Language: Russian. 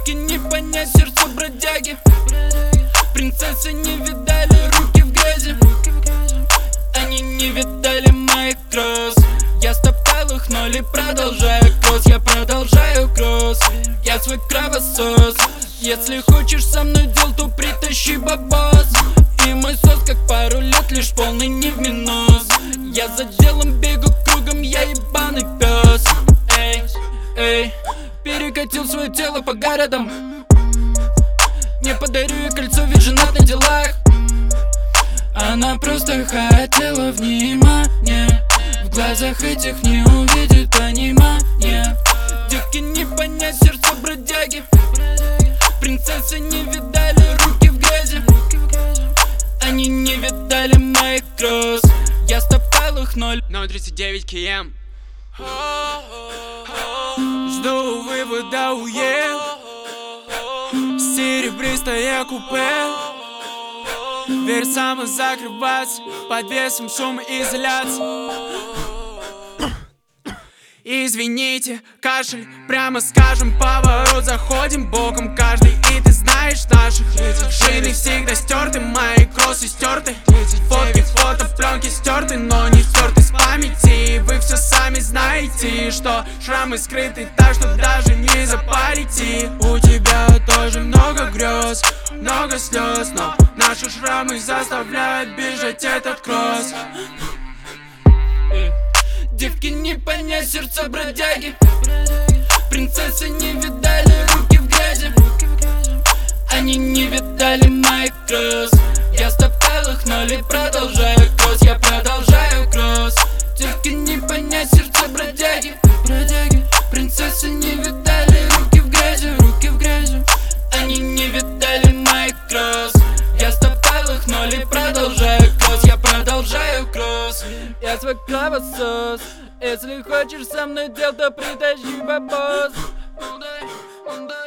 Девки не понять сердце бродяги. Принцессы не видали руки в грязи. Они не видали моих кросс. Я стоптал их ноль и продолжаю кросс. Я продолжаю кросс. Я свой кровосос. Если хочешь со мной дел, то притащи бабос. И мой сос как пару лет, лишь полный не в минус. Я за делом бегу кругом, я ебаный пес. Эй, эй, перекатил свое тело по городам. Не подарю ей кольцо, ведь женат на делах. Она просто хотела внимания. В глазах этих не увидит понимания. Девки не понять сердце бродяги. Принцессы не видали руки в грязи. Они не видали моих кросс. Я стоптал их ноль. 039 км. Жду вывода, уел. Серебристое купе. Дверь самозакрываться под весом шумоизоляции. Извините, кашель, прямо скажем, поворот, заходим боком каждый. И ты знаешь наших шины всегда стерты, мои кроссы стерты. Фотки, фотопленки стерты, но не стерты с памяти. И вы все сами знаете, что шрамы скрыты так, что даже не запарите. У тебя тоже много грез, много слез, но наши шрамы заставляют бежать этот кросс. Девки не понять сердце бродяги. Принцессы не видали руки в грязи. Они не видали моих кросс. Я стоптал их ноль и продолжаю кросс. Я продолжаю кросс. Девки не понять сердце бродяги. Принцессы не видали руки в грязи. Руки в грязи. Они не видали моих кросс. Я стоптал их ноль и продолжаю кросс. Я продолжаю кросс. Я свой кровосос. Если хочешь со мной дел, то притащи бабос.